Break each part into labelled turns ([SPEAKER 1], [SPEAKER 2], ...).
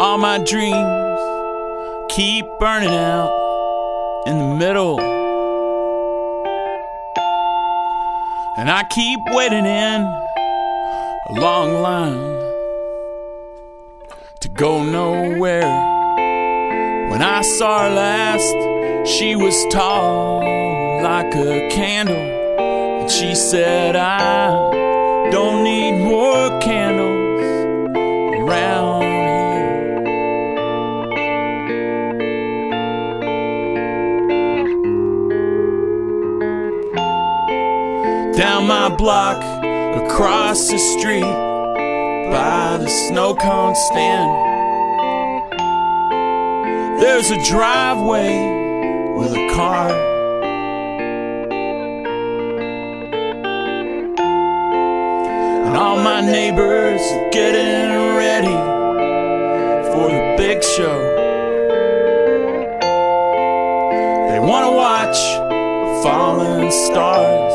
[SPEAKER 1] All my dreams keep burning out in the middle, and I keep waiting in a long line to go nowhere. When I saw her last, she was tall like a candle, and she said, I don't need more candles around here. Down my block, across the street, by the snow cone stand, there's a driveway with a car. And all my neighbors are getting ready for the big show. They want to watch the falling stars.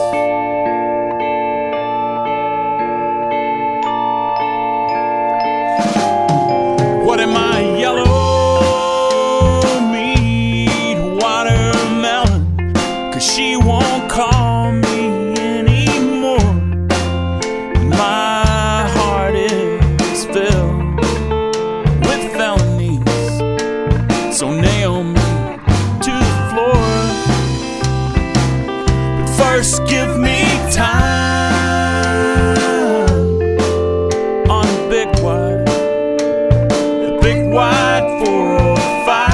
[SPEAKER 1] What am I, yellow meat watermelon? 'Cause she won't call me anymore. And my heart is filled with felonies, so nail me to the floor. But first give me time on the big wide. Big wide 405.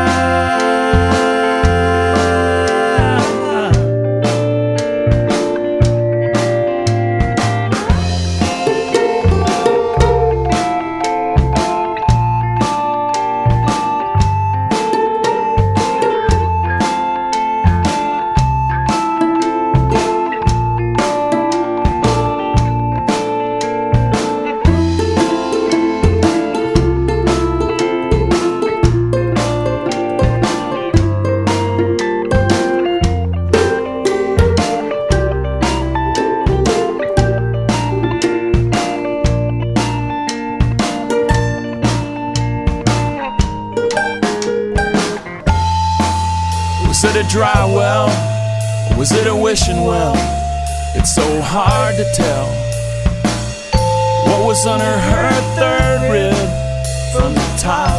[SPEAKER 1] Was it a dry well? Or was it a wishing well? It's so hard to tell. What was under her third rib from the top?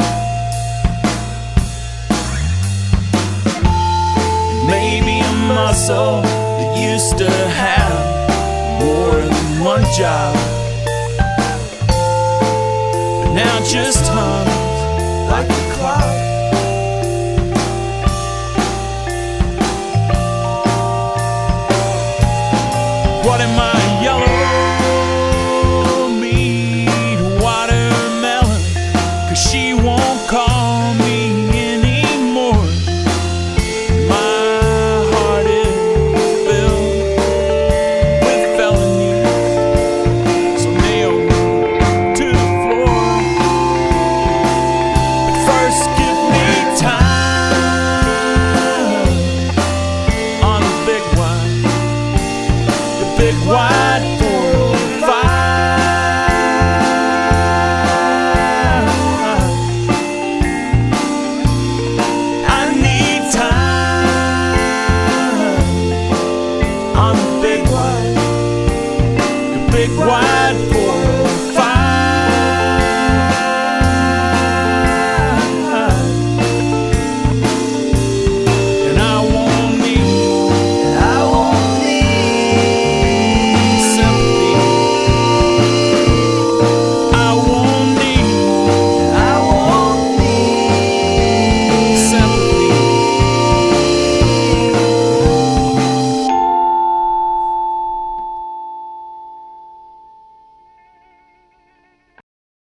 [SPEAKER 1] Maybe a muscle that used to have more than one job, but now just hums like a clock.